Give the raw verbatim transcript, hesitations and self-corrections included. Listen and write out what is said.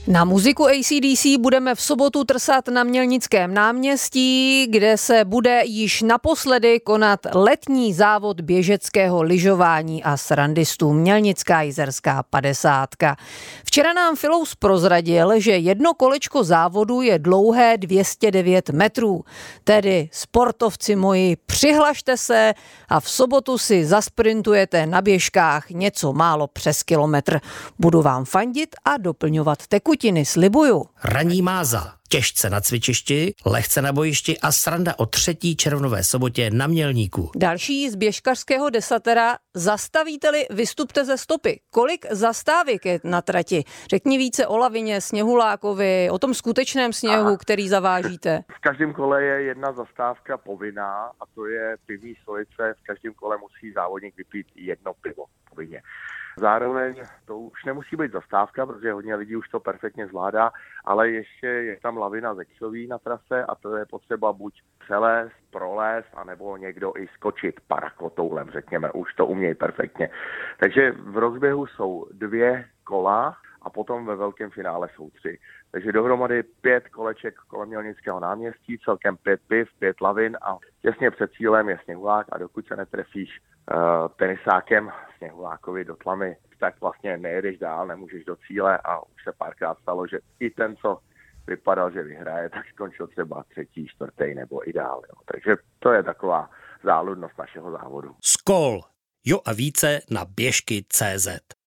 Na muziku A C D C budeme v sobotu trsat na Mělnickém náměstí, kde se bude již naposledy konat letní závod běžeckého lyžování a srandistů Mělnická jizerská padesátka. Včera nám Filous prozradil, že jedno kolečko závodu je dlouhé dvě stě devět metrů. Tedy sportovci moji, přihlašte se a v sobotu si zasprintujete na běžkách něco málo přes kilometr. Budu vám fandit a doplňovat tekutiny, slibuju. Ranní máza, těžce na cvičišti, lehce na bojišti a sranda o třetí červnové sobotě na Mělníku. Další z běžkařského desatera. Zastavíte-li, vystupte ze stopy. Kolik zastávek je na trati? Řekni více o lavině, sněhulákovi, o tom skutečném sněhu, Aha. který zavážíte. V každém kole je jedna zastávka povinná a to je pivní stolice. V každém kole musí závodník vypít jedno pivo povinně. Zároveň to už nemusí být zastávka, protože hodně lidí už to perfektně zvládá, ale ještě je tam lavina ze křoví na trase a to je potřeba buď přelézt, prolézt, anebo někdo i skočit parakotoulem, řekněme, už to umějí perfektně. Takže v rozběhu jsou dvě kola a potom ve velkém finále jsou tři. Takže dohromady pět koleček kolem Mělnického náměstí, celkem pět piv, pět lavin a těsně před cílem je sněhulák a dokud se netrefíš uh, tenisákem sněhulákovi do tlamy, tak vlastně nejedeš dál, nemůžeš do cíle a už se párkrát stalo, že i ten, co vypadal, že vyhraje, tak skončil třeba třetí, čtvrtý nebo i dál. Jo. Takže to je taková záludnost našeho závodu. Skol. Jo a více na běžky tečka cé zet.